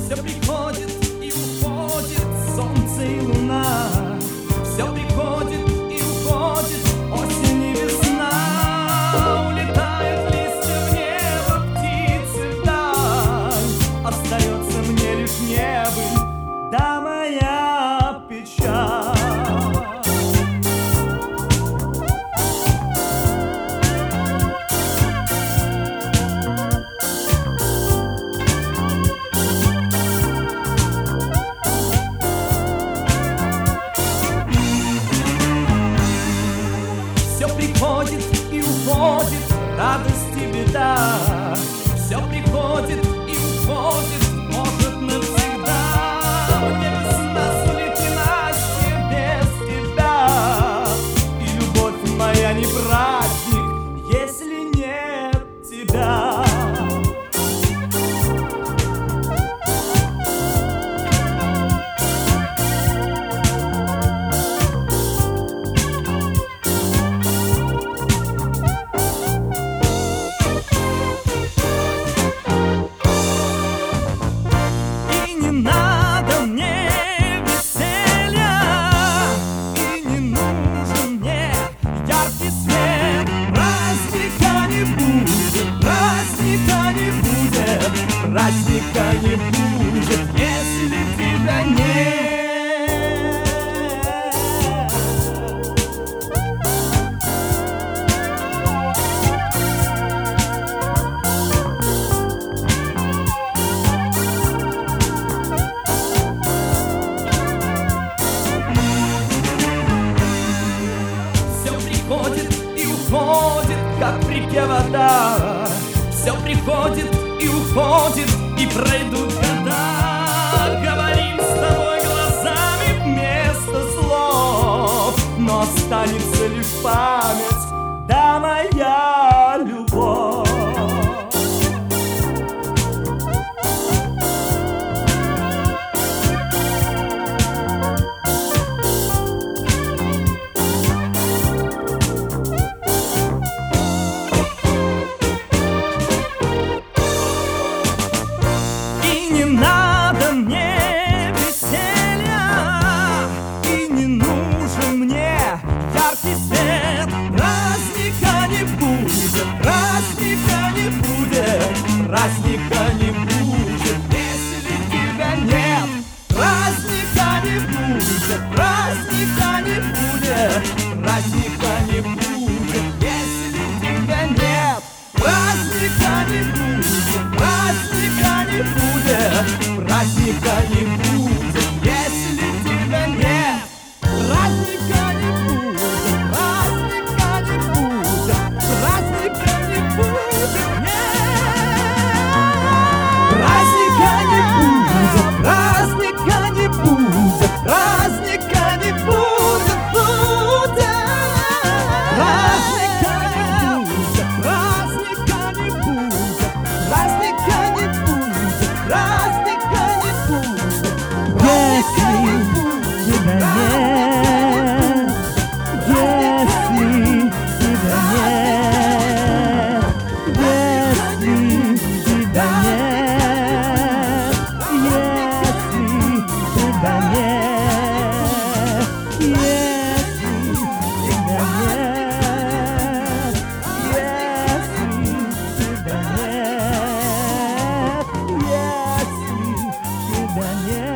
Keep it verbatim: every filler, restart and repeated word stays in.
Все приходит и уходит солнце и луна. Все приходит и уходит осень и весна. Улетают листья в небо, птицы вдаль. Остается мне лишь небо, да моя печаль. Все приходит и уходит, радость и беда. Все приходит и уходит, может навсегда. Мне весна сплетена без тебя, и любовь моя не праздник, если нет тебя. Праздника не будет, если тебя нет. Все приходит и уходит, как в реке вода. Все приходит и уходит, и пройдут года. Говорим с тобой глазами вместо слов, но останется лишь память, да моя любовь. Не надо мне веселья, и не нужен мне яркий свет. Праздника не будет, праздника не будет, праздника не будет, если тебя нет. Праздника не будет, праздника не будет, праздника не будет, если тебя нет. Праздника не будет, праздника не будет, праздника не будет, если тебя нет. Праздника не будет, праздника не будет, праздника не будет, нет. Праздника не будет, праздника не будет, праздника не будет, будет. Праздника не будет, праздника не будет, праздника не будет, праздника не будет. Если тебя нет, если тебя нет, если тебя нет, если тебя нет, если тебя нет, если тебя нет, если тебя нет.